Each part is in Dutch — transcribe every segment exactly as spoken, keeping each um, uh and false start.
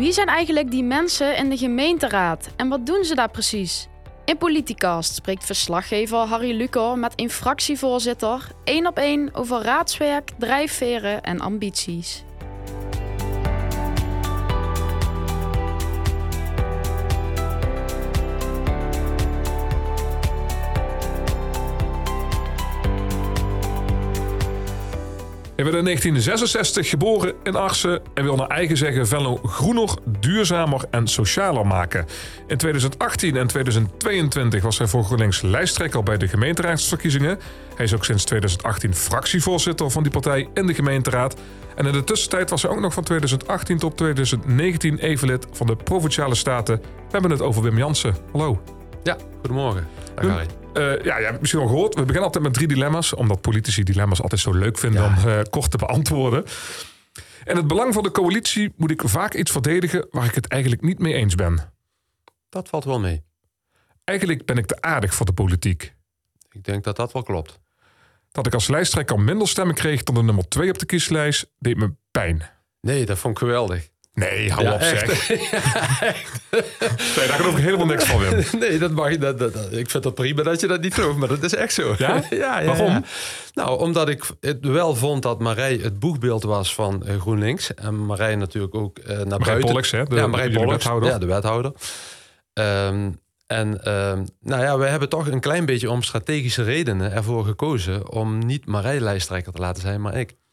Wie zijn eigenlijk die mensen in de gemeenteraad en wat doen ze daar precies? In Politicast spreekt verslaggever Harry Lucor met een fractievoorzitter één op één over raadswerk, drijfveren en ambities. Hij werd in negentien zesenzestig geboren in Arsen en wil naar eigen zeggen Venlo groener, duurzamer en socialer maken. In tweeduizend achttien en tweeduizend tweeëntwintig was hij voor GroenLinks lijsttrekker bij de gemeenteraadsverkiezingen. Hij is ook sinds tweeduizend achttien fractievoorzitter van die partij in de gemeenteraad. En in de tussentijd was hij ook nog van tweeduizend achttien tot tweeduizend negentien evenlid van de Provinciale Staten. We hebben het over Wim Jansen. Hallo. Ja, goedemorgen. Dag Harry. Uh, ja, je hebt misschien al gehoord. We beginnen altijd met drie dilemma's. Omdat politici dilemma's altijd zo leuk vinden ja. om uh, kort te beantwoorden. En het belang van de coalitie moet ik vaak iets verdedigen waar ik het eigenlijk niet mee eens ben. Dat valt wel mee. Eigenlijk ben ik te aardig voor de politiek. Ik denk dat dat wel klopt. Dat ik als lijsttrekker minder stemmen kreeg dan de nummer twee op de kieslijst deed me pijn. Nee, dat vond ik geweldig. Nee, hou ja, op echt. zeg. Ja, echt. Nee, daar geloof ik helemaal niks van, Wim. Nee, dat mag je. Dat, dat, dat, ik vind dat prima dat je dat niet gelooft, maar dat is echt zo. Ja? ja, ja Waarom? Ja. Nou, omdat ik het wel vond dat Marij het boegbeeld was van uh, GroenLinks. En Marij natuurlijk ook uh, naar Marij buiten. Pollux, hè? De, ja, Marij Pollux, wethouder. Ja, de wethouder. Um, en um, nou ja, we hebben toch een klein beetje om strategische redenen ervoor gekozen om niet Marij lijsttrekker te laten zijn, maar ik.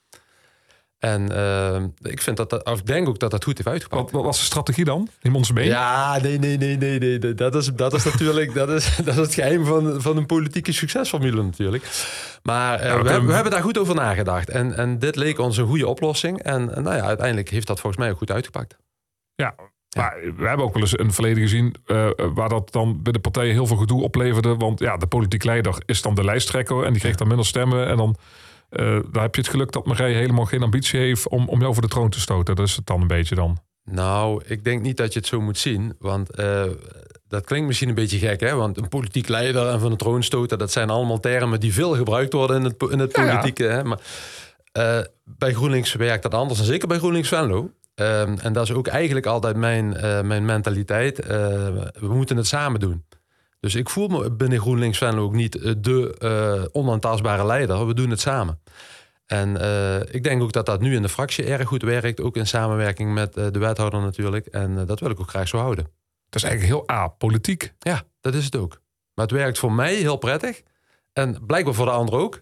En uh, ik vind dat, dat, of ik denk ook dat dat goed heeft uitgepakt. Wat, wat was de strategie dan? Neem ons mee. Ja, nee, nee, nee, nee, nee. Dat is, dat is natuurlijk dat is, dat is het geheim van, van een politieke succesformule natuurlijk. Maar uh, ja, we, hebben, we hebben daar goed over nagedacht. En, en dit leek ons een goede oplossing. En, en nou ja, uiteindelijk heeft dat volgens mij ook goed uitgepakt. Ja, ja. Maar we hebben ook wel eens een verleden gezien uh, waar dat dan bij de partijen heel veel gedoe opleverde. Want ja, de politiek leider is dan de lijsttrekker en die kreeg dan minder stemmen en dan... Uh, daar heb je het geluk dat Marij helemaal geen ambitie heeft om, om jou over de troon te stoten. Dat is het dan een beetje dan. Nou, ik denk niet dat je het zo moet zien. Want uh, dat klinkt misschien een beetje gek, hè? Want een politiek leider en van de troon stoten... dat zijn allemaal termen die veel gebruikt worden in het, in het politieke. Ja, ja. Hè? Maar uh, bij GroenLinks werkt dat anders. En zeker bij GroenLinks Venlo. Uh, en dat is ook eigenlijk altijd mijn, uh, mijn mentaliteit. Uh, we moeten het samen doen. Dus ik voel me binnen GroenLinks Venlo ook niet de uh, onaantastbare leider. We doen het samen. En uh, ik denk ook dat dat nu in de fractie erg goed werkt. Ook in samenwerking met uh, de wethouder natuurlijk. En uh, dat wil ik ook graag zo houden. Dat is eigenlijk heel apolitiek. Ja, dat is het ook. Maar het werkt voor mij heel prettig. En blijkbaar voor de anderen ook.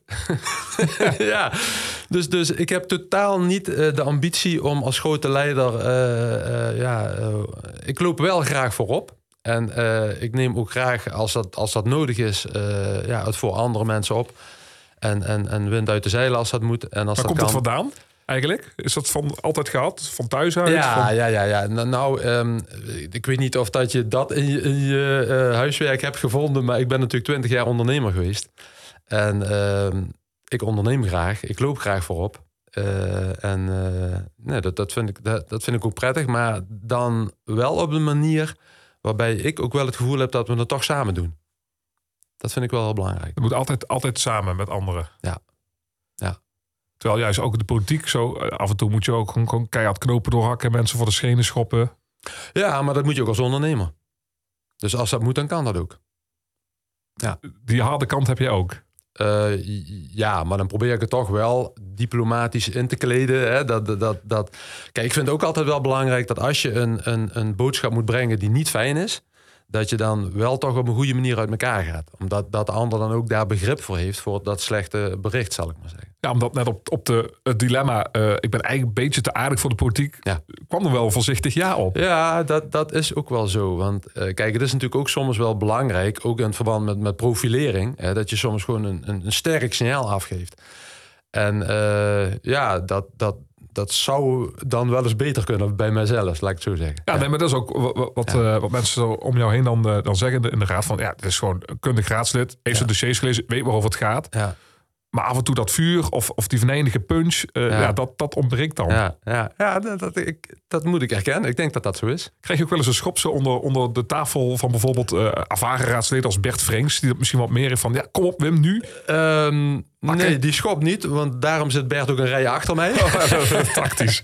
ja. Dus, dus ik heb totaal niet uh, de ambitie om als grote leider... Uh, uh, ja, uh, ik loop wel graag voorop. En uh, ik neem ook graag, als dat, als dat nodig is, uh, ja, het voor andere mensen op. En, en, en wind uit de zeilen als dat moet. En als Waar dat komt kan... het vandaan eigenlijk? Is dat van altijd gehad? Van thuis uit? Ja, van... ja, ja, ja. Nou, nou um, ik weet niet of dat je dat in je, in je uh, huiswerk hebt gevonden. Maar ik ben natuurlijk twintig jaar ondernemer geweest. En uh, ik onderneem graag. Ik loop graag voorop. Uh, en uh, nee, dat, dat, vind ik, dat, dat vind ik ook prettig. Maar dan wel op de manier... waarbij ik ook wel het gevoel heb dat we het toch samen doen. Dat vind ik wel heel belangrijk. Het moet altijd, altijd samen met anderen. Ja. ja. Terwijl juist ook de politiek zo... af en toe moet je ook gewoon, gewoon keihard knopen doorhakken... mensen voor de schenen schoppen. Ja, maar dat moet je ook als ondernemer. Dus als dat moet, dan kan dat ook. Ja. Die harde kant heb je ook. Uh, ja, maar dan probeer ik het toch wel diplomatisch in te kleden. Hè? Dat, dat, dat, dat... Kijk, ik vind het ook altijd wel belangrijk dat als je een, een, een boodschap moet brengen die niet fijn is, dat je dan wel toch op een goede manier uit elkaar gaat. Omdat dat de ander dan ook daar begrip voor heeft voor dat slechte bericht, zal ik maar zeggen. Ja, omdat net op, op de, het dilemma, uh, ik ben eigenlijk een beetje te aardig voor de politiek, ja. kwam er wel voorzichtig ja op. Ja, dat, dat is ook wel zo. Want uh, kijk, het is natuurlijk ook soms wel belangrijk, ook in het verband met, met profilering, hè, dat je soms gewoon een, een, een sterk signaal afgeeft. En uh, ja, dat, dat, dat zou dan wel eens beter kunnen bij mijzelf, laat ik het zo zeggen. Ja, ja. Nee, maar dat is ook wat, wat, ja. uh, wat mensen om jou heen dan, uh, dan zeggen in de raad van, ja, het is gewoon een kundig raadslid, heeft ja. de dossiers gelezen, weet waarover het gaat. Ja. Maar af en toe dat vuur of, of die venijnige punch, uh, ja. ja, dat, dat ontbreekt dan. Ja, ja, ja dat, dat, ik, dat moet ik erkennen. Ik denk dat dat zo is. Krijg je ook wel eens een schopse onder, onder de tafel van bijvoorbeeld uh, ervaren raadsleden als Bert Vrenks, die dat misschien wat meer heeft van, ja, kom op Wim, nu. Um, nee, die schopt niet, want daarom zit Bert ook een rij achter mij. Oh, tactisch.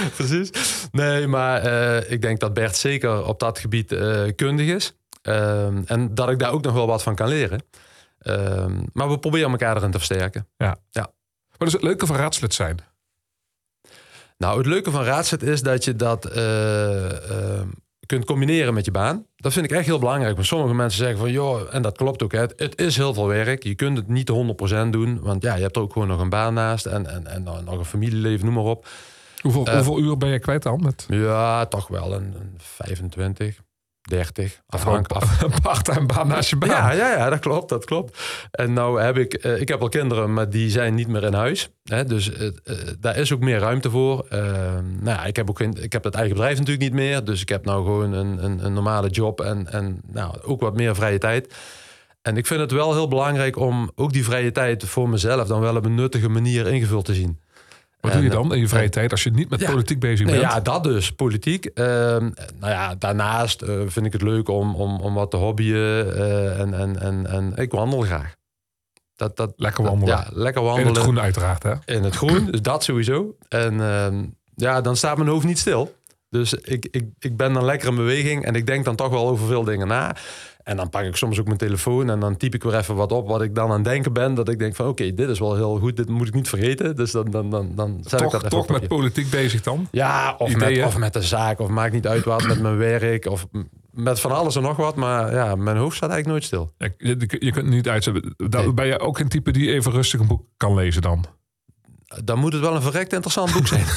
Precies. Nee, maar uh, ik denk dat Bert zeker op dat gebied uh, kundig is. Uh, en dat ik daar ook nog wel wat van kan leren. Uh, maar we proberen elkaar erin te versterken. Ja. Ja. Wat is het leuke van raadslid zijn? Nou, het leuke van raadslid is dat je dat uh, uh, kunt combineren met je baan. Dat vind ik echt heel belangrijk. Want sommige mensen zeggen van, joh, en dat klopt ook. Hè, het is heel veel werk. Je kunt het niet honderd procent doen. Want ja, je hebt er ook gewoon nog een baan naast. En, en, en nog een familieleven, noem maar op. Hoeveel, uh, hoeveel uur ben je kwijt dan? Met... Ja, toch wel een, een vijfentwintig. dertig. Afhankelijk. Af... Een part-time baan naast je baan. Ja, ja, ja, dat klopt, dat klopt. En nou heb ik, uh, ik heb al kinderen, maar die zijn niet meer in huis. Hè, dus uh, uh, daar is ook meer ruimte voor. Uh, nou ja, ik heb ook geen, ik heb dat eigen bedrijf natuurlijk niet meer. Dus ik heb nou gewoon een, een, een normale job en, en nou, ook wat meer vrije tijd. En ik vind het wel heel belangrijk om ook die vrije tijd voor mezelf dan wel op een nuttige manier ingevuld te zien. Wat doe je dan in je vrije tijd als je niet met ja, politiek bezig bent? Nee, ja, dat dus, politiek. Uh, nou ja, daarnaast uh, vind ik het leuk om, om, om wat te hobbyen. Uh, en, en, en, en ik wandel graag. Dat, dat, lekker wandelen. Dat, ja, lekker wandelen. In het groen uiteraard, hè? In het groen, dus dat sowieso. En uh, ja, dan staat mijn hoofd niet stil. Dus ik, ik, ik ben dan lekker in beweging. En ik denk dan toch wel over veel dingen na. En dan pak ik soms ook mijn telefoon en dan typ ik weer even wat op wat ik dan aan het denken ben. Dat ik denk van oké, okay, dit is wel heel goed, dit moet ik niet vergeten. Dus dan, dan, dan, dan zet toch, ik dat even toch op. met politiek bezig dan? Ja, of met, of met de zaak, of maakt niet uit wat, met mijn werk. Of met van alles en nog wat. Maar ja, mijn hoofd staat eigenlijk nooit stil. Ja, je, je kunt het niet uitzetten. Nee. Ben je ook een type die even rustig een boek kan lezen dan? Dan moet het wel een verrekt interessant boek zijn.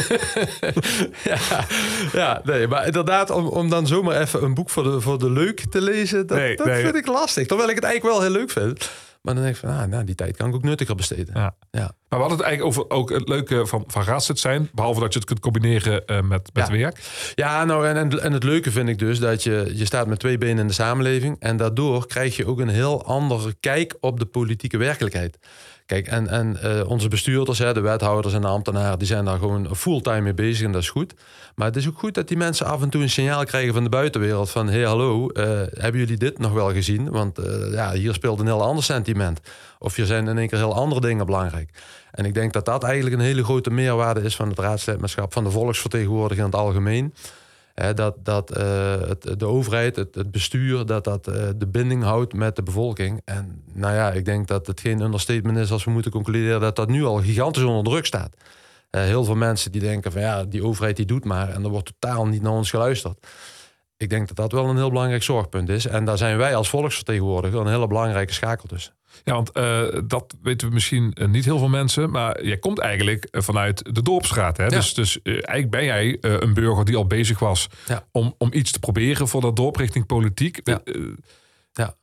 ja, ja, nee, maar inderdaad, om, om dan zomaar even een boek voor de, voor de leuk te lezen, dat, nee, dat nee. vind ik lastig. Terwijl ik het eigenlijk wel heel leuk vind. Maar dan denk ik van, ah, nou, die tijd kan ik ook nuttiger besteden. Ja. Ja. Maar we hadden het eigenlijk over ook het leuke van, van raadslid zijn. Behalve dat je het kunt combineren uh, met, met ja. werk. Ja, nou, en, en, en het leuke vind ik dus dat je, je staat met twee benen in de samenleving. En daardoor krijg je ook een heel andere kijk op de politieke werkelijkheid. Kijk, en, en uh, onze bestuurders, hè, de wethouders en de ambtenaren, die zijn daar gewoon fulltime mee bezig en dat is goed. Maar het is ook goed dat die mensen af en toe een signaal krijgen van de buitenwereld van, hé, hey, hallo, uh, hebben jullie dit nog wel gezien? Want uh, ja, hier speelt een heel ander sentiment. Of er zijn in één keer heel andere dingen belangrijk. En ik denk dat dat eigenlijk een hele grote meerwaarde is van het raadslidmaatschap, van de volksvertegenwoordiger in het algemeen. He, dat dat uh, het, de overheid, het, het bestuur, dat dat uh, de binding houdt met de bevolking. En nou ja, ik denk dat het geen understatement is als we moeten concluderen dat dat nu al gigantisch onder druk staat. Uh, heel veel mensen die denken van ja, die overheid die doet maar en er wordt totaal niet naar ons geluisterd. Ik denk dat dat wel een heel belangrijk zorgpunt is. En daar zijn wij als volksvertegenwoordiger een hele belangrijke schakel tussen. Ja, want uh, dat weten we misschien uh, niet heel veel mensen. Maar jij komt eigenlijk uh, vanuit de dorpsstraat. Hè? Ja. Dus, dus uh, eigenlijk ben jij uh, een burger die al bezig was ja. om, om iets te proberen voor dat dorp richting politiek. Ja. Uh, ja.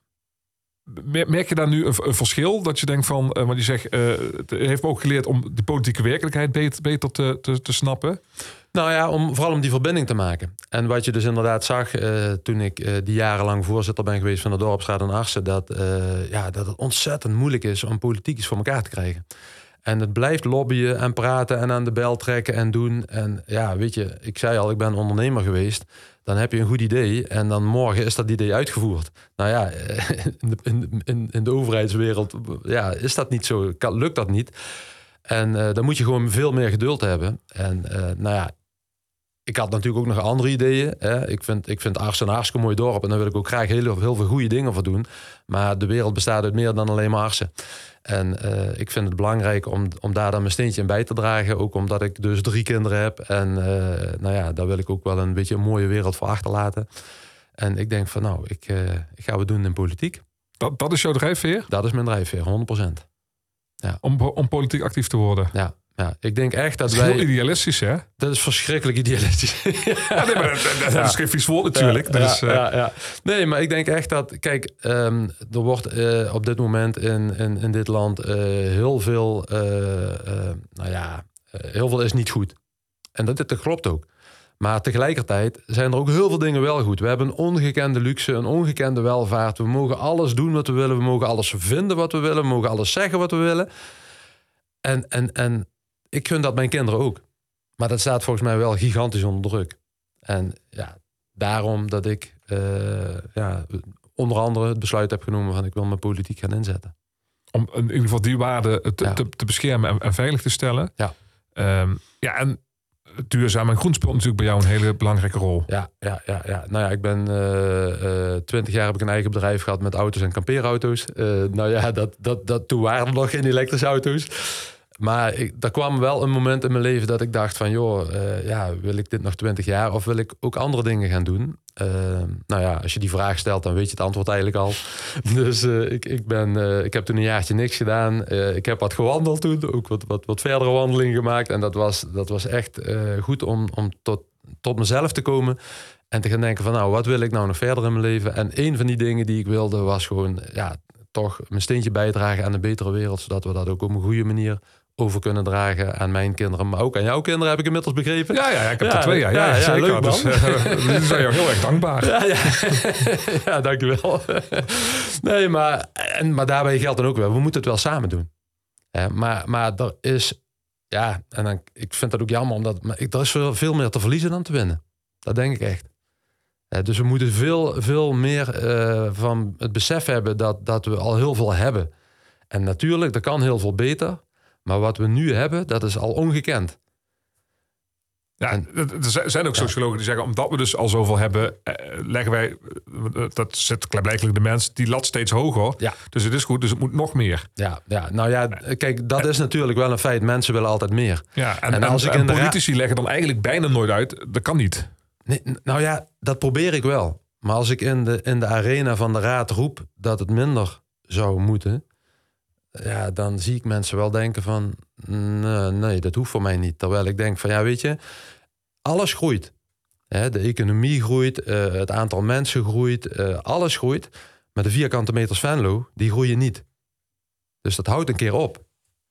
Merk je daar nu een, een verschil? Dat je denkt van, uh, wat je zegt, uh, het heeft me ook geleerd om die politieke werkelijkheid beter, beter te, te, te snappen. Nou ja, om, vooral om die verbinding te maken. En wat je dus inderdaad zag uh, toen ik uh, die jarenlang voorzitter ben geweest van de dorpsraad in Arsen, dat, uh, ja, dat het ontzettend moeilijk is om politiek iets voor elkaar te krijgen. En het blijft lobbyen en praten en aan de bel trekken en doen. En ja, weet je, ik zei al, ik ben ondernemer geweest. Dan heb je een goed idee en dan morgen is dat idee uitgevoerd. Nou ja, in de, in, in de overheidswereld ja, is dat niet zo, kan, lukt dat niet. En uh, dan moet je gewoon veel meer geduld hebben. En uh, nou ja, ik had natuurlijk ook nog andere ideeën. Hè. Ik vind, ik vind Arsen een hartstikke mooi dorp en daar wil ik ook graag heel, heel veel goede dingen voor doen. Maar de wereld bestaat uit meer dan alleen maar Arsen. En uh, ik vind het belangrijk om, om daar dan mijn steentje in bij te dragen. Ook omdat ik dus drie kinderen heb. En uh, nou ja, daar wil ik ook wel een beetje een mooie wereld voor achterlaten. En ik denk van nou, ik, uh, ik ga wat doen in politiek. Dat, dat is jouw drijfveer? Dat is mijn drijfveer, honderd procent. Ja. Om, om politiek actief te worden? Ja. Ja, ik denk echt dat, dat is wij... heel idealistisch, hè? Dat is verschrikkelijk idealistisch. ja, nee, maar dat, dat, dat is geen vies woord natuurlijk. Ja, dus, ja, uh... ja, ja. Nee, maar ik denk echt dat... Kijk, um, er wordt uh, op dit moment in, in, in dit land uh, heel veel... Uh, uh, nou ja, uh, heel veel is niet goed. En dat, dat klopt ook. Maar tegelijkertijd zijn er ook heel veel dingen wel goed. We hebben een ongekende luxe, een ongekende welvaart. We mogen alles doen wat we willen. We mogen alles vinden wat we willen. We mogen alles zeggen wat we willen. En... en, en ik gun dat mijn kinderen ook. Maar dat staat volgens mij wel gigantisch onder druk. En ja, daarom dat ik uh, ja, onder andere het besluit heb genomen van ik wil mijn politiek gaan inzetten. Om in ieder geval die waarden te, ja. te, te beschermen en, en veilig te stellen. Ja. Um, ja, en duurzaam en groen speelt natuurlijk bij jou een hele belangrijke rol. Ja, ja, ja, ja. Nou ja, ik ben twintig uh, uh, jaar heb ik een eigen bedrijf gehad met auto's en kampeerauto's. Uh, nou ja, dat, dat, dat, toen waren er nog geen elektrische auto's. Maar ik, er kwam wel een moment in mijn leven dat ik dacht van... joh, uh, ja, wil ik dit nog twintig jaar of wil ik ook andere dingen gaan doen? Uh, nou ja, als je die vraag stelt, dan weet je het antwoord eigenlijk al. Dus uh, ik, ik, ben, uh, ik heb toen een jaartje niks gedaan. Uh, ik heb wat gewandeld toen, ook wat, wat, wat verdere wandelingen gemaakt. En dat was, dat was echt uh, goed om, om tot, tot mezelf te komen... en te gaan denken van, nou, wat wil ik nou nog verder in mijn leven? En een van die dingen die ik wilde was gewoon... ja, toch mijn steentje bijdragen aan een betere wereld... zodat we dat ook op een goede manier... over kunnen dragen aan mijn kinderen. Maar ook aan jouw kinderen, heb ik inmiddels begrepen. Ja, ja, ik heb ja, er twee. Ja, ja, ja, ja zeker. Leuk, dus uh, die zijn jou heel erg dankbaar. Ja, ja. ja dankjewel. Nee, maar, en, maar daarbij geldt dan ook wel, we moeten het wel samen doen. Ja, maar, maar er is... Ja, en dan, ik vind dat ook jammer, omdat maar ik, er is veel, veel meer te verliezen dan te winnen. Dat denk ik echt. Ja, dus we moeten veel, veel meer uh, van het besef hebben dat, dat we al heel veel hebben. En natuurlijk, er kan heel veel beter... Maar wat we nu hebben, dat is al ongekend. Ja, en, er zijn ook sociologen die zeggen... omdat we dus al zoveel hebben... Eh, leggen wij... dat zet blijkbaar de mens... die lat steeds hoger. Ja. Dus het is goed, dus het moet nog meer. Ja, ja nou ja, kijk, dat is natuurlijk wel een feit. Mensen willen altijd meer. Ja, en, en, als en, ik en politici ra- leggen dan eigenlijk bijna nooit uit... dat kan niet. Nee, nou ja, dat probeer ik wel. Maar als ik in de, in de arena van de raad roep... dat het minder zou moeten... ja, dan zie ik mensen wel denken van... nee, nee, dat hoeft voor mij niet. Terwijl ik denk van, ja, weet je... alles groeit. Hè, de economie groeit, uh, het aantal mensen groeit, uh, alles groeit. Maar de vierkante meters Venlo, die groeien niet. Dus dat houdt een keer op.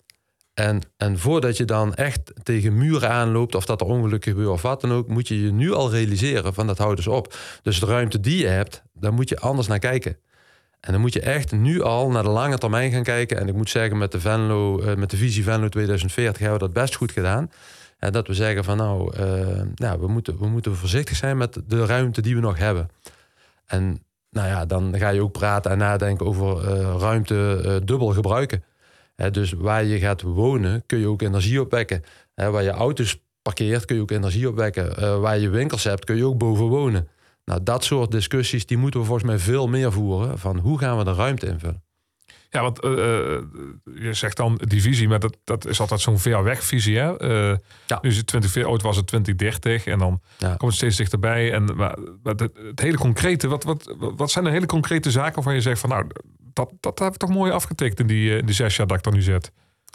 En, en voordat je dan echt tegen muren aanloopt... of dat er ongelukken gebeuren of wat dan ook... moet je je nu al realiseren van dat houdt dus op. Dus de ruimte die je hebt, daar moet je anders naar kijken. En dan moet je echt nu al naar de lange termijn gaan kijken. En ik moet zeggen, met de, Venlo, uh, met de visie Venlo tweeduizend veertig hebben we dat best goed gedaan. En dat we zeggen van nou, uh, nou we, moeten, we moeten voorzichtig zijn met de ruimte die we nog hebben. En nou ja, dan ga je ook praten en nadenken over uh, ruimte uh, dubbel gebruiken. He, dus waar je gaat wonen, kun je ook energie opwekken. He, waar je auto's parkeert, kun je ook energie opwekken. Uh, waar je winkels hebt, kun je ook boven wonen. Nou, dat soort discussies, die moeten we volgens mij veel meer voeren. Van hoe gaan we de ruimte invullen? Ja, want uh, je zegt dan die visie, maar dat, dat is altijd zo'n ver weg visie. Hè? Uh, ja. Nu is het twintig, ooit was het twintig dertig en dan ja. komt het steeds dichterbij. En, maar, maar het, het hele concrete, wat, wat, wat zijn de hele concrete zaken waarvan je zegt van nou, dat, dat heb ik toch mooi afgetikt in die, in die zes jaar dat ik dan nu zet?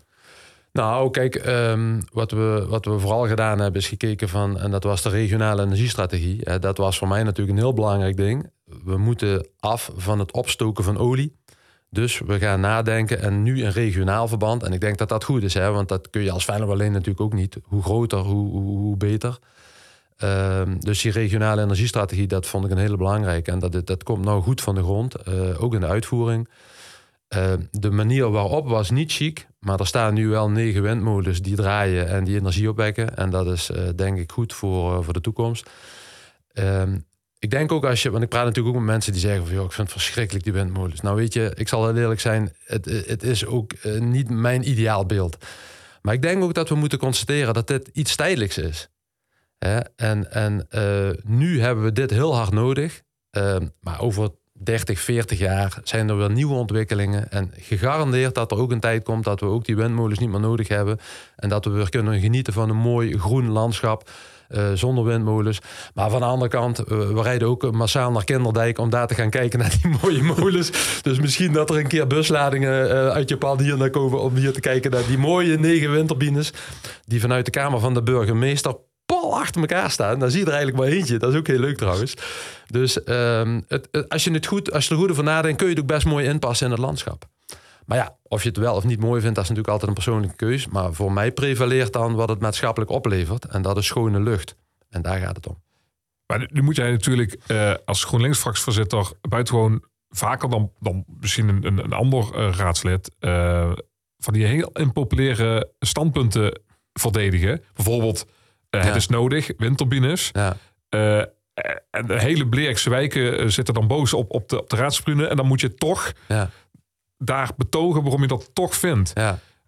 Nou, kijk, um, wat, we, wat we vooral gedaan hebben is gekeken van... en dat was de regionale energiestrategie. Uh, dat was voor mij natuurlijk een heel belangrijk ding. We moeten af van het opstoken van olie. Dus we gaan nadenken en nu in regionaal verband. En ik denk dat dat goed is, hè, want dat kun je als Venlo alleen natuurlijk ook niet. Hoe groter, hoe, hoe, hoe beter. Uh, dus die regionale energiestrategie, dat vond ik een hele belangrijke. En dat, dat komt nou goed van de grond, uh, ook in de uitvoering. Uh, de manier waarop was niet chic, maar er staan nu wel negen windmolens die draaien en die energie opwekken. En dat is uh, denk ik goed voor, uh, voor de toekomst. Uh, ik denk ook als je, want ik praat natuurlijk ook met mensen die zeggen van, joh, ik vind het verschrikkelijk die windmolens. Nou weet je, ik zal heel eerlijk zijn, het, het is ook uh, niet mijn ideaalbeeld. Maar ik denk ook dat we moeten constateren dat dit iets tijdelijks is. Hè? En, en uh, nu hebben we dit heel hard nodig, uh, maar over dertig, veertig jaar zijn er weer nieuwe ontwikkelingen. En gegarandeerd dat er ook een tijd komt dat we ook die windmolens niet meer nodig hebben. En dat we weer kunnen genieten van een mooi groen landschap uh, zonder windmolens. Maar van de andere kant, uh, we rijden ook massaal naar Kinderdijk om daar te gaan kijken naar die mooie molens. Dus misschien dat er een keer busladingen uh, uit Japan hier naar komen om hier te kijken naar die mooie negen windturbines die vanuit de Kamer van de Burgemeester pal achter elkaar staan. Dan zie je er eigenlijk maar eentje. Dat is ook heel leuk trouwens. Dus um, het, het, als je het goed, als je er goed over nadenkt, kun je het ook best mooi inpassen in het landschap. Maar ja, of je het wel of niet mooi vindt, dat is natuurlijk altijd een persoonlijke keus. Maar voor mij prevaleert dan wat het maatschappelijk oplevert. En dat is schone lucht. En daar gaat het om. Maar nu moet jij natuurlijk uh, als GroenLinks-fractievoorzitter buitengewoon vaker dan, dan misschien een, een, een ander uh, raadslid uh, van die heel impopulaire standpunten verdedigen. Bijvoorbeeld Uh, ja. Het is nodig, windturbines. Ja. Uh, en de hele Bleekse wijken zitten dan boos op, op de, op de raadstribune. En dan moet je toch ja. daar betogen waarom je dat toch vindt. Ja.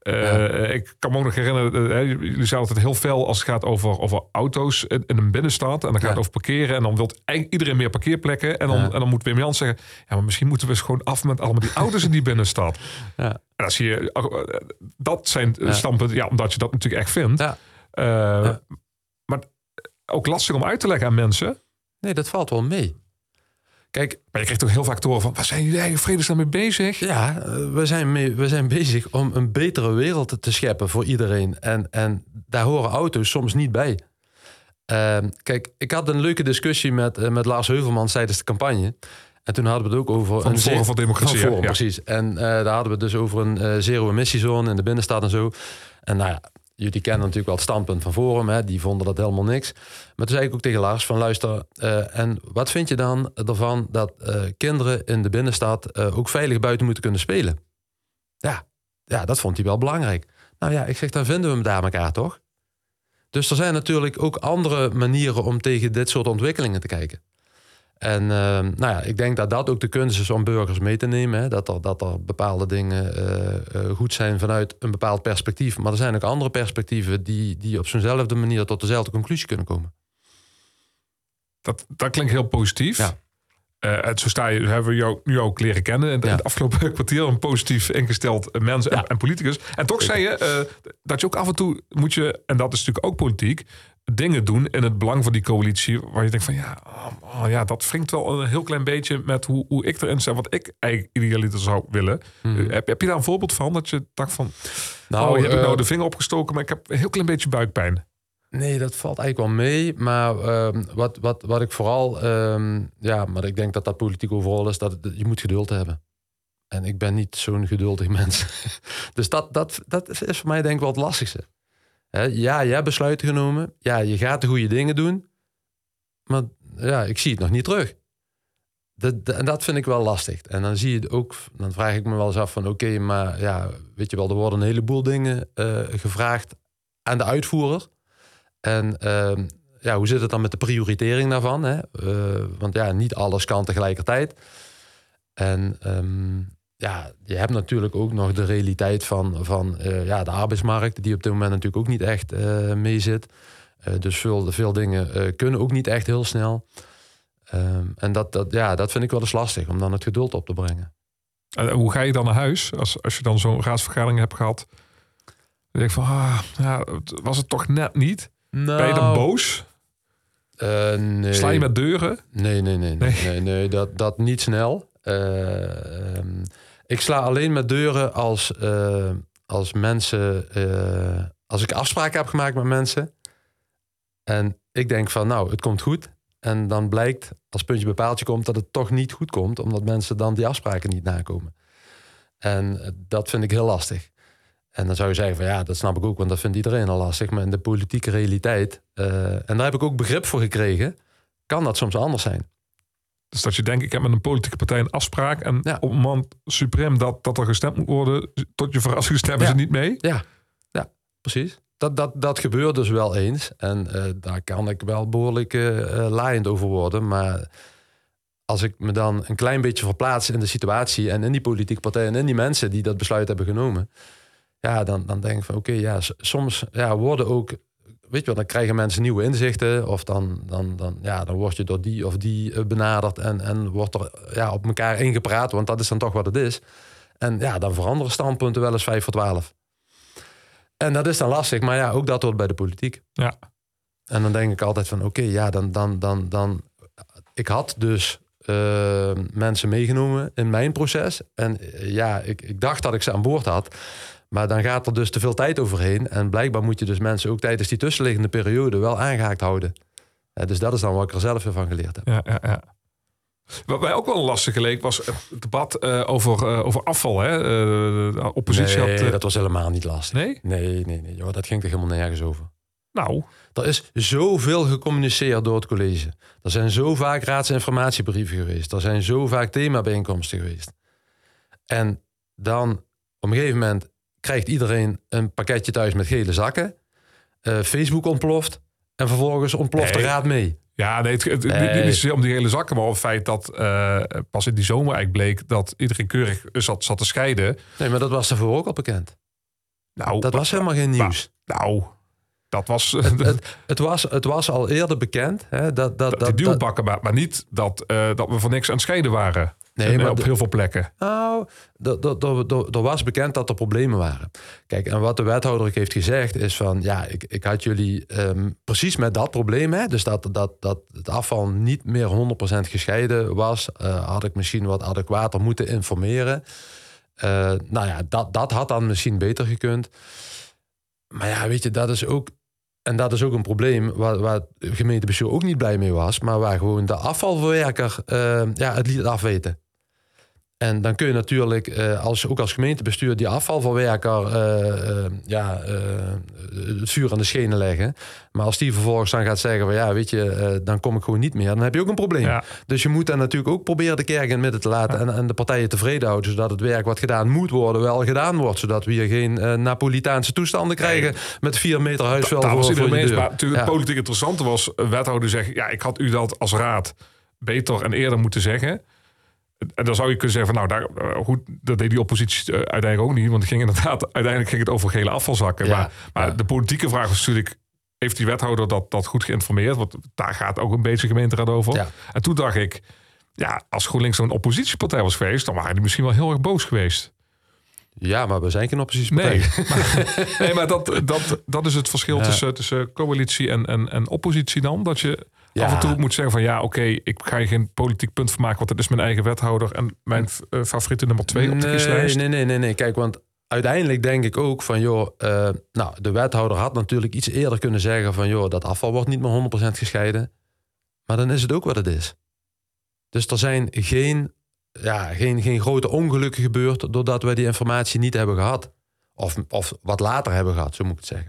Uh, ja. Ik kan me ook nog herinneren, uh, jullie zijn altijd heel fel als het gaat over, over auto's in, in een binnenstad. En dan gaat ja. het over parkeren. En dan wil iedereen meer parkeerplekken. En dan, ja. en dan moet Wim Jans zeggen, ja, maar misschien moeten we eens gewoon af met allemaal die auto's in die binnenstad. Ja. En dan zie je, uh, dat zijn ja. standpunten, ja, omdat je dat natuurlijk echt vindt. Ja. Uh, ja. Maar ook lastig om uit te leggen aan mensen. Nee, dat valt wel mee. Kijk, maar je krijgt toch heel vaak te horen van, waar zijn jullie eigen vredesnaam mee bezig? Ja, we zijn, mee, we zijn bezig om een betere wereld te scheppen voor iedereen. En, en daar horen auto's soms niet bij. Uh, kijk, ik had een leuke discussie met, uh, met Lars Heuvelmans tijdens de campagne. En toen hadden we het ook over... Van een Forum voor Democratie. Van Forum, ja. Precies. En uh, daar hadden we het dus over een uh, zero-emissiezone in de binnenstad en zo. En nou ja, jullie kennen natuurlijk wel het standpunt van Forum. Hè? Die vonden dat helemaal niks. Maar toen zei ik ook tegen Lars van luister... Uh, en wat vind je dan ervan dat uh, kinderen in de binnenstad... Uh, ook veilig buiten moeten kunnen spelen? Ja, ja, dat vond hij wel belangrijk. Nou ja, ik zeg, dan vinden we hem daar elkaar toch? Dus er zijn natuurlijk ook andere manieren... om tegen dit soort ontwikkelingen te kijken. En uh, nou ja, ik denk dat dat ook de kunst is om burgers mee te nemen. Hè? Dat, er, dat er bepaalde dingen uh, uh, goed zijn vanuit een bepaald perspectief. Maar er zijn ook andere perspectieven die, die op zo'nzelfde manier tot dezelfde conclusie kunnen komen. Dat, dat klinkt heel positief. Ja. Uh, en zo sta je, hebben we jou nu ook leren kennen. In ja. het afgelopen kwartier een positief ingesteld mens en, ja. en politicus. En toch zei je uh, dat je ook af en toe moet je, en dat is natuurlijk ook politiek... dingen doen in het belang van die coalitie... waar je denkt van ja, oh, oh ja dat wringt wel een heel klein beetje... met hoe, hoe ik erin sta, wat ik eigenlijk idealiter zou willen. Hmm. Uh, heb, heb je daar een voorbeeld van? Dat je dacht van, nou, oh, je hebt uh, nou de vinger opgestoken... maar ik heb een heel klein beetje buikpijn. Nee, dat valt eigenlijk wel mee. Maar uh, wat, wat, wat ik vooral... Uh, ja, maar ik denk dat dat politiek overal is... dat je moet geduld hebben. En ik ben niet zo'n geduldig mens. Dus dat, dat, dat is voor mij denk ik wel het lastigste. He, ja, je hebt besluiten genomen. Ja, je gaat de goede dingen doen. Maar ja, ik zie het nog niet terug. Dat, dat, en dat vind ik wel lastig. En dan zie je het ook, dan vraag ik me wel eens af van... oké, okay, maar ja, weet je wel, er worden een heleboel dingen uh, gevraagd aan de uitvoerder. En uh, ja, hoe zit het dan met de prioritering daarvan? Hè? Uh, want ja, niet alles kan tegelijkertijd. En... Um, Ja, je hebt natuurlijk ook nog de realiteit van, van uh, ja, de arbeidsmarkt... die op dit moment natuurlijk ook niet echt uh, mee zit. Uh, dus veel, veel dingen uh, kunnen ook niet echt heel snel. Um, en dat, dat, ja, dat vind ik wel eens lastig, om dan het geduld op te brengen. Uh, hoe ga je dan naar huis als, als je dan zo'n raadsvergadering hebt gehad? Dan denk je van, ah, ja, was het toch net niet? Nou, ben je dan boos? Uh, nee. Sla je met deuren? Nee, nee, nee. nee, nee, nee dat, dat niet snel. Uh, um, ik sla alleen met deuren als, uh, als mensen... Uh, als ik afspraken heb gemaakt met mensen... en ik denk van, nou, het komt goed... en dan blijkt, als puntje bij paaltje komt... dat het toch niet goed komt... omdat mensen dan die afspraken niet nakomen. En uh, dat vind ik heel lastig. En dan zou je zeggen van, ja, dat snap ik ook... want dat vindt iedereen al lastig. Maar in de politieke realiteit... Uh, en daar heb ik ook begrip voor gekregen... kan dat soms anders zijn. Dus dat je denkt, ik heb met een politieke partij een afspraak... en ja. op het moment suprem dat, dat er gestemd moet worden... tot je verrassing stemmen ja. ze niet mee? Ja, ja precies. Dat, dat, dat gebeurt dus wel eens. En uh, daar kan ik wel behoorlijk uh, laaiend over worden. Maar als ik me dan een klein beetje verplaats in de situatie... en in die politieke partij en in die mensen die dat besluit hebben genomen... ja, dan, dan denk ik van oké, okay, ja, soms ja, worden ook... Weet je wel, dan krijgen mensen nieuwe inzichten... of dan, dan, dan, ja, dan word je door die of die benaderd... en, en wordt er ja, op elkaar ingepraat... want dat is dan toch wat het is. En ja, dan veranderen standpunten wel eens vijf voor twaalf. En dat is dan lastig, maar ja, ook dat hoort bij de politiek. Ja. En dan denk ik altijd van, oké, okay, ja, dan, dan, dan, dan... Ik had dus uh, mensen meegenomen in mijn proces. En uh, ja, ik, ik dacht dat ik ze aan boord had... Maar dan gaat er dus te veel tijd overheen. En blijkbaar moet je dus mensen ook tijdens die tussenliggende periode wel aangehaakt houden. Uh, dus dat is dan wat ik er zelf weer van geleerd heb. Ja, ja, ja. Wat mij ook wel lastig geleek was het debat uh, over, uh, over afval. Hè? Uh, de oppositie nee, had, uh... dat was helemaal niet lastig. Nee? Nee, nee, nee. Joh, dat ging er helemaal nergens over. Nou? Er is zoveel gecommuniceerd door het college. Er zijn zo vaak raadsinformatiebrieven geweest. Er zijn zo vaak themabijeenkomsten geweest. En dan op een gegeven moment... krijgt iedereen een pakketje thuis met gele zakken. Uh, Facebook ontploft. En vervolgens ontploft nee. de raad mee. Ja, nee, het, het, nee. Niet zozeer om die hele zakken, maar om het feit dat uh, pas in die zomer eigenlijk bleek... dat iedereen keurig zat, zat te scheiden. Nee, maar dat was daarvoor ook al bekend. Nou, dat was helemaal geen nieuws. Nou, dat was... Het, het, het, was, het was al eerder bekend. Hè, dat, dat, die duwbakken, maar, maar niet dat, uh, dat we van niks aan het scheiden waren. Nee, maar op de, heel veel plekken. Nou, er was bekend dat er problemen waren. Kijk, en wat de wethouder heeft gezegd is van... ja, ik, ik had jullie um, precies met dat probleem... Hè, dus dat, dat, dat het afval niet meer honderd procent gescheiden was... Uh, had ik misschien wat adequater moeten informeren. Uh, nou ja, dat, dat had dan misschien beter gekund. Maar ja, weet je, dat is ook... En dat is ook een probleem waar, waar het gemeentebestuur ook niet blij mee was... maar waar gewoon de afvalverwerker uh, ja, het liet afweten. En dan kun je natuurlijk, uh, als, ook als gemeentebestuur... die afvalverwerker uh, uh, ja, uh, het vuur aan de schenen leggen. Maar als die vervolgens dan gaat zeggen... van ja, weet je, uh, dan kom ik gewoon niet meer... dan heb je ook een probleem. Ja. Dus je moet dan natuurlijk ook proberen de kerk in het midden te laten... Ja. En, en de partijen tevreden houden... zodat het werk wat gedaan moet worden wel gedaan wordt. Zodat we hier geen uh, Napolitaanse toestanden krijgen... Nee. met vier meter huisvuil voor, voor je deur. Maar natuurlijk ja. politiek interessant was... een wethouder zeggen... ja, ik had u dat als raad beter en eerder moeten zeggen... En dan zou je kunnen zeggen van nou, daar, goed, dat deed die oppositie uh, uiteindelijk ook niet. Want het ging inderdaad, uiteindelijk ging het over gele afvalzakken. Ja, maar maar ja. de politieke vraag was natuurlijk, heeft die wethouder dat, dat goed geïnformeerd? Want daar gaat ook een beetje gemeenteraad over. Ja. En toen dacht ik, ja, als GroenLinks zo'n oppositiepartij was geweest, dan waren die misschien wel heel erg boos geweest. Ja, maar we zijn geen oppositiepartij. Nee, maar, nee, maar dat, dat, dat is het verschil ja. tussen, tussen coalitie en, en, en oppositie dan. Dat je ja. af en toe moet zeggen van ja, oké, okay, ik ga je geen politiek punt van maken, want dat is mijn eigen wethouder en mijn uh, favoriete nummer twee op de nee, kieslijst. Nee, nee, nee, nee. Kijk, want uiteindelijk denk ik ook van joh, uh, nou, de wethouder had natuurlijk iets eerder kunnen zeggen van joh, dat afval wordt niet meer honderd procent gescheiden. Maar dan is het ook wat het is. Dus er zijn geen... Ja, geen, geen grote ongelukken gebeurd doordat wij die informatie niet hebben gehad. Of, of wat later hebben gehad, zo moet ik het zeggen.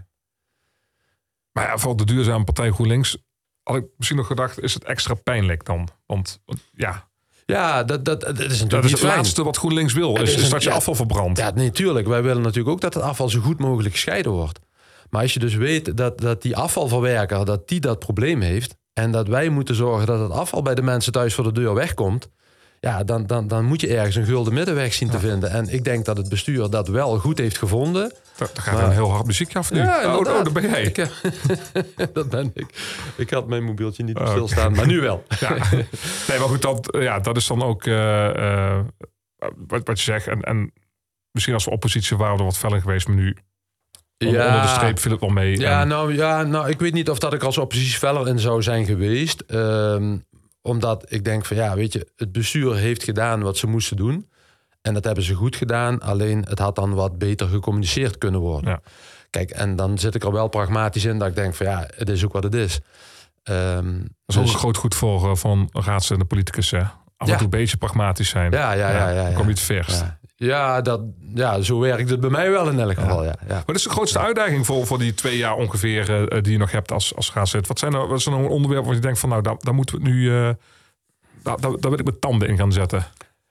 Maar ja, voor de duurzame partij GroenLinks had ik misschien nog gedacht, is het extra pijnlijk dan? Want ja, ja dat, dat, dat is natuurlijk dat is het fijn. Laatste wat GroenLinks wil, is, is, is, is dat je ja, afval verbrandt. Ja, nee, tuurlijk. Wij willen natuurlijk ook dat het afval zo goed mogelijk gescheiden wordt. Maar als je dus weet dat, dat die afvalverwerker, dat die dat probleem heeft... en dat wij moeten zorgen dat het afval bij de mensen thuis voor de deur wegkomt... Ja, dan, dan, dan moet je ergens een gulden middenweg zien te vinden. En ik denk dat het bestuur dat wel goed heeft gevonden. Dat gaat maar... een heel hard muziekje af nu. Ja, oh, oh, dat ben jij. Ik, dat ben ik. Ik had mijn mobieltje niet op oh, stilstaan, okay. maar nu wel. Ja. Nee, maar goed, dat, ja, dat is dan ook uh, uh, wat, wat je zegt. En, en misschien als we oppositie waren we er wat feller geweest, maar nu... Ja, onder de streep viel het wel mee. Ja, en... nou, ja, nou, ik weet niet of dat ik als oppositie feller in zou zijn geweest... Um, Omdat ik denk van ja, weet je, het bestuur heeft gedaan wat ze moesten doen. En dat hebben ze goed gedaan. Alleen het had dan wat beter gecommuniceerd kunnen worden. Ja. Kijk, en dan zit ik er wel pragmatisch in dat ik denk van ja, het is ook wat het is. Um, dat is ook dus... een groot goed voor van raads- en de politicus. Hè? Af en ja. toe een beetje pragmatisch zijn. Ja, ja, ja. ja, ja, ja. Dan kom je het verst. Ja. Ja, dat, ja, zo werkt het bij mij wel in elk geval. Ja. Ja, ja. Wat is de grootste uitdaging voor, voor die twee jaar ongeveer uh, die je nog hebt als, als raadslid? Wat zijn er, wat is er nou een onderwerp waar je denkt van nou, daar, daar moeten we het nu, uh, daar, daar, daar wil ik mijn tanden in gaan zetten?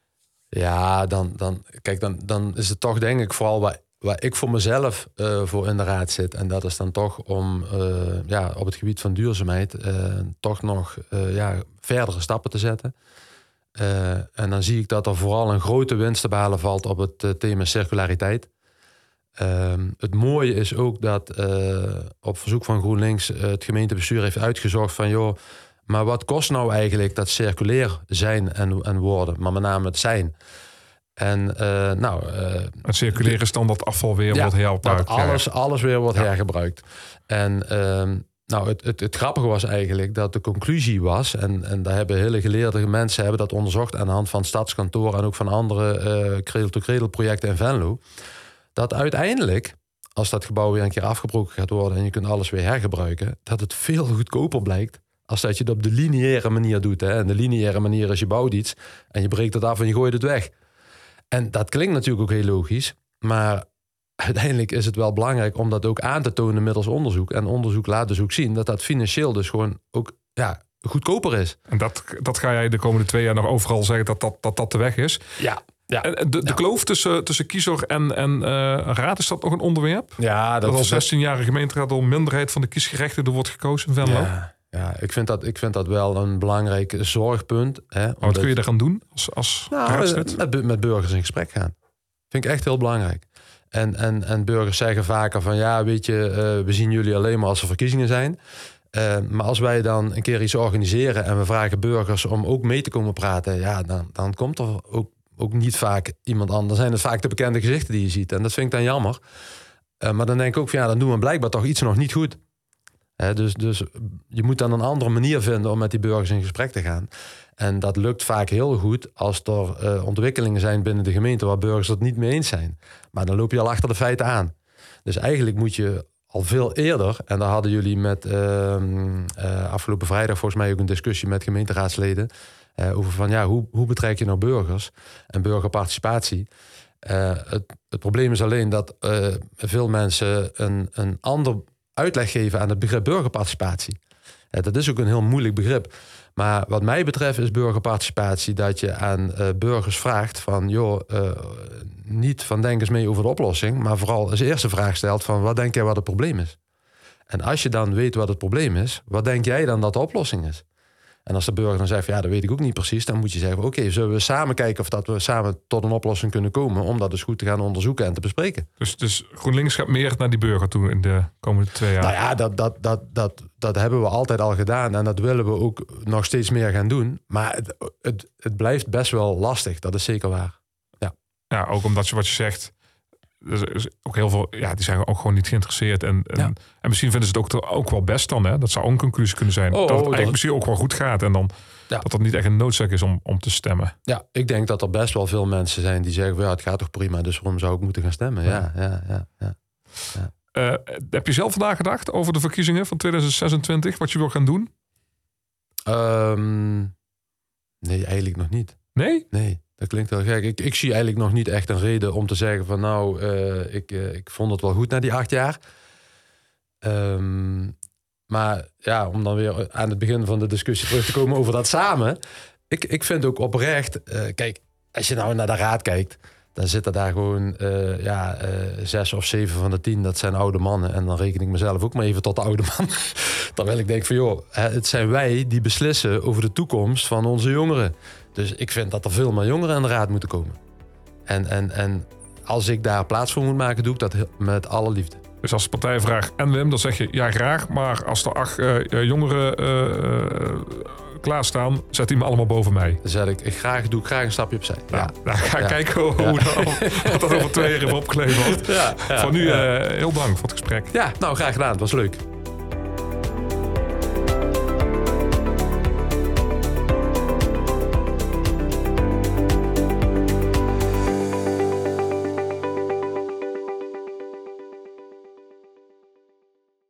Ja, dan, dan, kijk, dan, dan is het toch denk ik vooral waar, waar ik voor mezelf uh, voor in de raad zit. En dat is dan toch om uh, ja, op het gebied van duurzaamheid uh, toch nog uh, ja, verdere stappen te zetten. Uh, en dan zie ik dat er vooral een grote winst te behalen valt op het uh, thema circulariteit. Uh, het mooie is ook dat uh, op verzoek van GroenLinks uh, het gemeentebestuur heeft uitgezocht van joh, maar wat kost nou eigenlijk dat circulair zijn en, en worden, maar met name het zijn. En uh, nou, uh, het circulair is dan dat afval weer ja, wordt hergebruikt. Dat alles, alles weer wordt ja. hergebruikt. En uh, Nou, het, het, het grappige was eigenlijk dat de conclusie was... en, en daar hebben hele geleerde mensen hebben dat onderzocht... aan de hand van Stadskantoor en ook van andere uh, cradle-to-cradle projecten in Venlo... dat uiteindelijk, als dat gebouw weer een keer afgebroken gaat worden... en je kunt alles weer hergebruiken... dat het veel goedkoper blijkt als dat je het op de lineaire manier doet. Hè? En de lineaire manier is je bouwt iets en je breekt het af en je gooit het weg. En dat klinkt natuurlijk ook heel logisch, maar... uiteindelijk is het wel belangrijk om dat ook aan te tonen middels onderzoek. En onderzoek laat dus ook zien dat dat financieel dus gewoon ook ja, goedkoper is. En dat, dat ga jij de komende twee jaar nog overal zeggen dat dat, dat, dat de weg is? Ja. ja. En de, de ja. kloof tussen, tussen kiezer en, en uh, raad, is dat nog een onderwerp? Ja. Dat, dat al zestienjarige gemeenteraad door minderheid van de kiesgerechtigden wordt gekozen in Venlo? Ja. Ja, ik vind, dat, ik vind dat wel een belangrijk zorgpunt. Hè, wat kun je daar gaan doen als, als nou, met, met burgers in gesprek gaan? Vind ik echt heel belangrijk. En, en, en burgers zeggen vaker van ja, weet je, uh, we zien jullie alleen maar als er verkiezingen zijn. Uh, maar als wij dan een keer iets organiseren en we vragen burgers om ook mee te komen praten, ja, dan, dan komt er ook, ook niet vaak iemand anders. Dan zijn het vaak de bekende gezichten die je ziet. En dat vind ik dan jammer. Uh, maar dan denk ik ook van ja, dan doen we blijkbaar toch iets nog niet goed. Uh, dus, dus je moet dan een andere manier vinden om met die burgers in gesprek te gaan. En dat lukt vaak heel goed als er uh, ontwikkelingen zijn binnen de gemeente waar burgers het niet mee eens zijn. Maar dan loop je al achter de feiten aan. Dus eigenlijk moet je al veel eerder, en daar hadden jullie met uh, uh, afgelopen vrijdag volgens mij ook een discussie met gemeenteraadsleden uh, over van ja, hoe, hoe betrek je nou burgers en burgerparticipatie. Uh, het, het probleem is alleen dat uh, veel mensen een, een ander uitleg geven aan het begrip burgerparticipatie. Uh, dat is ook een heel moeilijk begrip. Maar wat mij betreft is burgerparticipatie dat je aan uh, burgers vraagt van joh, uh, niet van denk eens mee over de oplossing, maar vooral als eerste vraag stelt van wat denk jij wat het probleem is? En als je dan weet wat het probleem is, wat denk jij dan dat de oplossing is? En als de burger dan zegt van ja, dat weet ik ook niet precies, dan moet je zeggen oké, okay, zullen we samen kijken of dat we samen tot een oplossing kunnen komen om dat dus goed te gaan onderzoeken en te bespreken. Dus, dus GroenLinks gaat meer naar die burger toe in de komende twee jaar? Nou ja, dat, dat, dat, dat, dat hebben we altijd al gedaan en dat willen we ook nog steeds meer gaan doen. Maar het, het, het blijft best wel lastig, dat is zeker waar. Ja, ja, ook omdat je wat je zegt, er is ook heel veel, ja, die zijn ook gewoon niet geïnteresseerd. En, en, ja. en misschien vinden ze het ook, ook wel best dan. Hè? Dat zou ook een conclusie kunnen zijn. Oh, dat het oh, eigenlijk dat... misschien ook wel goed gaat. En dan ja. dat dat niet echt een noodzaak is om, om te stemmen. Ja, ik denk dat er best wel veel mensen zijn die zeggen, ja, het gaat toch prima. Dus waarom zou ik moeten gaan stemmen? Ja, ja, ja. ja, ja. Uh, heb je zelf nagedacht over de verkiezingen van twintig zesentwintig? Wat je wil gaan doen? Um, nee, eigenlijk nog niet. Nee? Nee. Dat klinkt wel gek. Ik, ik zie eigenlijk nog niet echt een reden om te zeggen van nou, uh, ik, uh, ik vond het wel goed na die acht jaar. Um, maar ja, om dan weer aan het begin van de discussie terug te komen over dat samen. Ik, ik vind ook oprecht, uh, kijk, als je nou naar de raad kijkt, dan zitten daar gewoon uh, ja, uh, zes of zeven van de tien, dat zijn oude mannen. En dan reken ik mezelf ook maar even tot de oude man. Terwijl ik denk van joh, het zijn wij die beslissen over de toekomst van onze jongeren. Dus ik vind dat er veel meer jongeren aan de raad moeten komen. En, en, en als ik daar plaats voor moet maken, doe ik dat met alle liefde. Dus als de partij vraagt en Wim, dan zeg je ja graag. Maar als er acht uh, jongeren uh, uh, klaarstaan, zet die me allemaal boven mij. Dan zeg ik, ik graag, doe ik graag een stapje opzij. Ja, ja. Nou, ga ja. kijken hoe ja. dat, wat dat over twee jaar even opgeleverd wordt. Ja, ja, voor nu ja. uh, heel dank voor het gesprek. Ja, nou graag gedaan. Het was leuk.